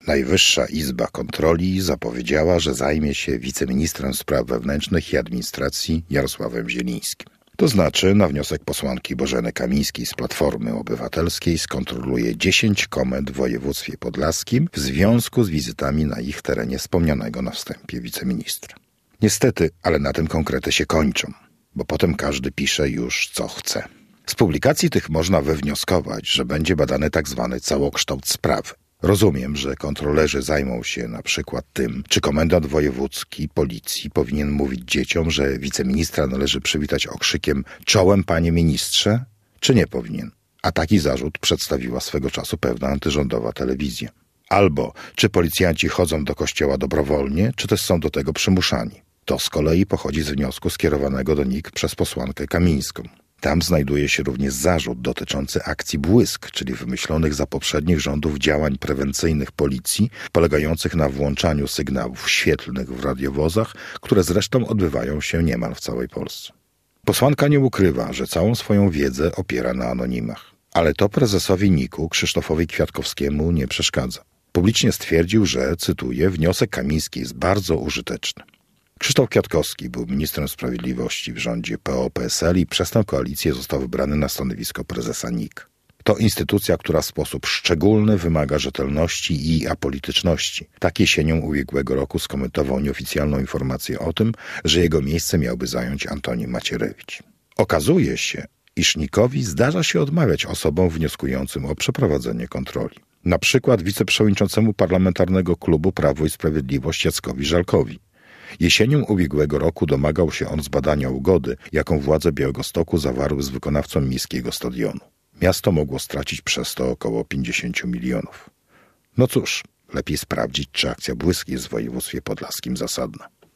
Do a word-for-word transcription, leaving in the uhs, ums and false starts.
Najwyższa Izba Kontroli zapowiedziała, że zajmie się wiceministrem spraw wewnętrznych i administracji Jarosławem Zielińskim. To znaczy, na wniosek posłanki Bożeny Kamińskiej z Platformy Obywatelskiej skontroluje dziesięć komend w województwie podlaskim w związku z wizytami na ich terenie wspomnianego na wstępie wiceministra. Niestety, ale na tym konkrety się kończą, bo potem każdy pisze już co chce. Z publikacji tych można wywnioskować, że będzie badany tak zwany całokształt sprawy. Rozumiem, że kontrolerzy zajmą się na przykład tym, czy komendant wojewódzki policji powinien mówić dzieciom, że wiceministra należy przywitać okrzykiem „czołem, panie ministrze”, czy nie powinien. A taki zarzut przedstawiła swego czasu pewna antyrządowa telewizja. Albo czy policjanci chodzą do kościoła dobrowolnie, czy też są do tego przymuszani. To z kolei pochodzi z wniosku skierowanego do N I K przez posłankę Kamińską. Tam znajduje się również zarzut dotyczący akcji Błysk, czyli wymyślonych za poprzednich rządów działań prewencyjnych policji, polegających na włączaniu sygnałów świetlnych w radiowozach, które zresztą odbywają się niemal w całej Polsce. Posłanka nie ukrywa, że całą swoją wiedzę opiera na anonimach. Ale to prezesowi N I K-u Krzysztofowi Kwiatkowskiemu nie przeszkadza. Publicznie stwierdził, że, cytuję, wniosek Kamińskiej jest bardzo użyteczny. Krzysztof Kwiatkowski był ministrem sprawiedliwości w rządzie P O P S L i przez tę koalicję został wybrany na stanowisko prezesa N I K. To instytucja, która w sposób szczególny wymaga rzetelności i apolityczności. Tak jesienią ubiegłego roku skomentował nieoficjalną informację o tym, że jego miejsce miałby zająć Antoni Macierewicz. Okazuje się, iż N I K-owi zdarza się odmawiać osobom wnioskującym o przeprowadzenie kontroli. Na przykład wiceprzewodniczącemu Parlamentarnego Klubu Prawo i Sprawiedliwość Jackowi Żalkowi. Jesienią ubiegłego roku domagał się on zbadania ugody, jaką władze Białegostoku zawarły z wykonawcą miejskiego stadionu. Miasto mogło stracić przez to około pięćdziesiąt milionów. No cóż, lepiej sprawdzić, czy akcja Błysk jest w województwie podlaskim zasadna.